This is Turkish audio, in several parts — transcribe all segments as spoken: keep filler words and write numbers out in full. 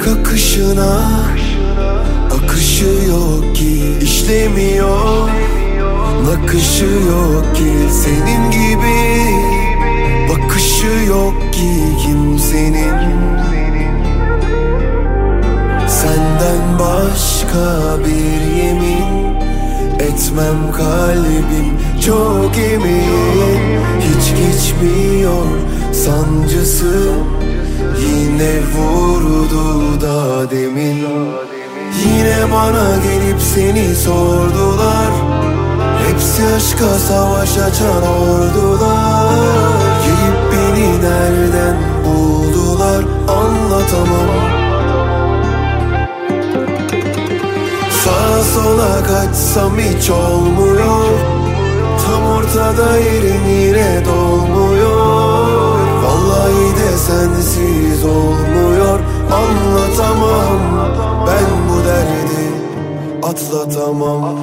akışına akışı yok ki, işlemiyor nakışı yok ki, senin gibi bakışı yok ki kimsenin. Senden başka bir yemin etmem, kalbim çok emin. Hiç geçmiyor sancısı, yine vurdu da demin. Yine bana gelip seni sordular, hepsi aşka savaş açan ordular. Gelip beni nereden buldular anlatamam. Sağa sola kaçsam hiç olmuyor, tam ortada yerin yine dolmuyor. Vallahi de sensiz olmuyor, anlatamam. Ben bu derdi atlatamam.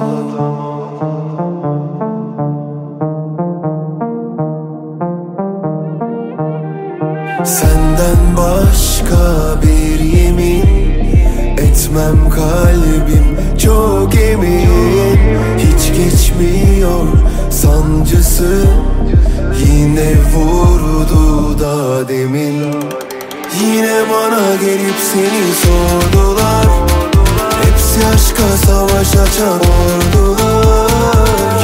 Senden başka bir yemin etmem, kalbim çok emin. Hiç geçmiyor sancısı, yine vurdu da demin. Yine bana gelip seni sordular, hepsi aşka savaş açan ordular.